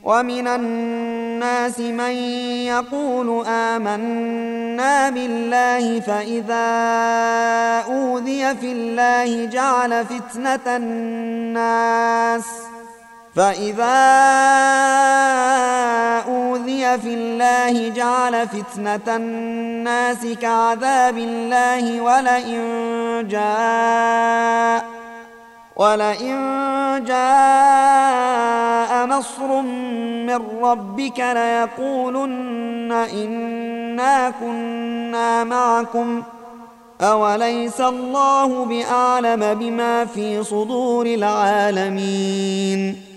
ومن الناس من يقول آمنا بالله فإذا أوذي في الله جعل فتنة الناس كعذاب الله ولئن جاء نصر من ربك ليقولن إنا كنا معكم أوليس الله بأعلم بما في صدور العالمين